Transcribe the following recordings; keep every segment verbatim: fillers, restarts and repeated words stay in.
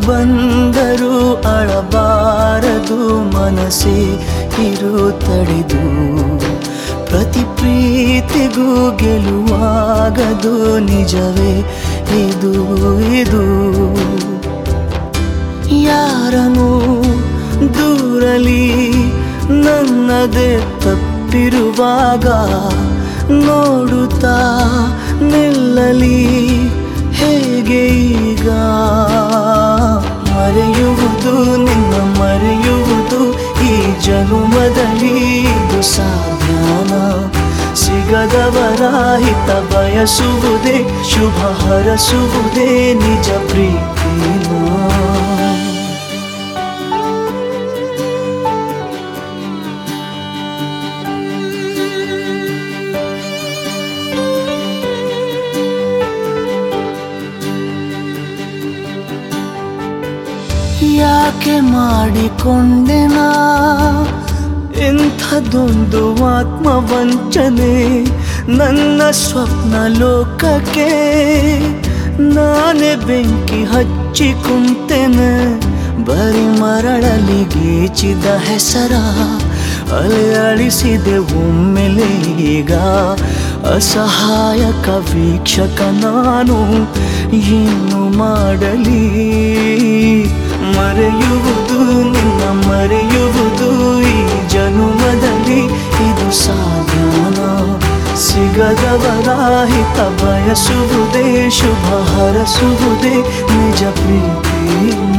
ಬಂದರೂ ಅಳಬಾರದು ಮನಸ್ಸೇ ಇರು ತಡೆದು ಪ್ರತಿ ಪ್ರೀತಿಗೂ ಗೆಲುವಾಗದು ನಿಜವೇ ಇದು ಇದು ಯಾರನು ದೂರಲಿ ನನ್ನದೇ ತಪ್ಪಿರುವಾಗ ನೋಡುತ್ತಾ ನಿಲ್ಲಲಿ ಹೇಗೆ ಈಗ ಮರೆಯುವುದು ನಿನ್ನ ಮರೆಯುವುದು ಈ ಜನುಮದಲ್ಲಿ ಇದು ಸಾಧ್ಯನ ಸಿಗದವರ ಹಿತ ಬಯಸುವುದೇ ಶುಭ ಹರಸುವುದೇ ನಿಜ ಪ್ರೀತಿನ ಯಾಕೆ ಮಾಡಿಕೊಂಡೆನಾ ಇಂಥದೊಂದು ಆತ್ಮವಂಚನೆ ನನ್ನ ಸ್ವಪ್ನ ಲೋಕಕ್ಕೆ ನಾನೇ ಬೆಂಕಿ ಹಚ್ಚಿ ಕುಂತೆನೆ ಬರಿ ಮರಳಲಿ ಗೀಚಿದ ಹೆಸರ ಅಲೆ ಅಳಿಸಿದೆ ಒಮ್ಮೆಲೆ ಈಗ ಅಸಹಾಯಕ ವೀಕ್ಷಕ ನಾನು ಏನು ಮಾಡಲಿ ಮರೆಯುವುದು ನಿನ್ನ ಮರೆಯುವುದು ಈ ಜನುಮದಲ್ಲಿ ಇದು ಸಾಧ್ಯನ ಸಿಗದವರ ಹಿತ ಬಯಸುವುದೇ ಶುಭ ಹರಸುವುದೇ ನಿಜ ಪ್ರೀತಿನ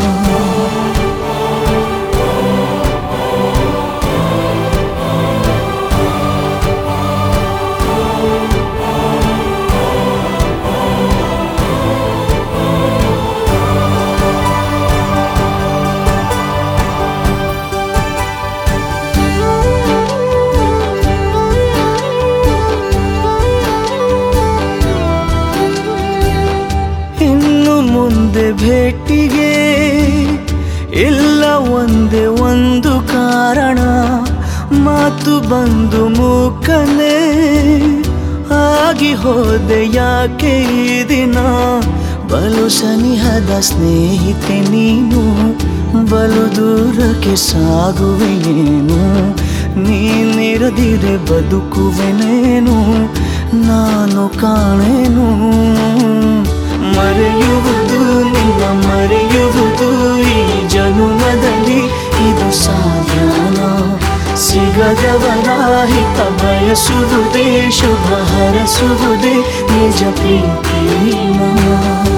ಮುಂದೆ ಭೇಟಿಗೆ ಇಲ್ಲ ಒಂದೇ ಒಂದು ಕಾರಣ ಮಾತು ಬಂದು ಮೂಕನೆ ಆಗಿ ಹೋದೆ ಯಾಕೆ ಈ ದಿನ ಬಲು ಸನಿಹದ ಸ್ನೇಹಿತೆ ನೀನು ಬಲು ದೂರಕ್ಕೆ ಸಾಗುವೆಯೇನು ನೀನಿರದಿರೆ ಬದುಕುವೆನೇನು ನಾನು ಕಾಣೆನು ಮರೆಯುವುದು ನಿನ್ನ ಮರೆಯುವುದು ಈ ಜನುಮದಲ್ಲಿ ಇದು ಸಾಧ್ಯನ ಸಿಗದವರ ಹಿತ ಬಯಸುವುದೇ ಶುಭ ಹರಸುವುದೇ ನಿಜ ಪ್ರೀತಿನ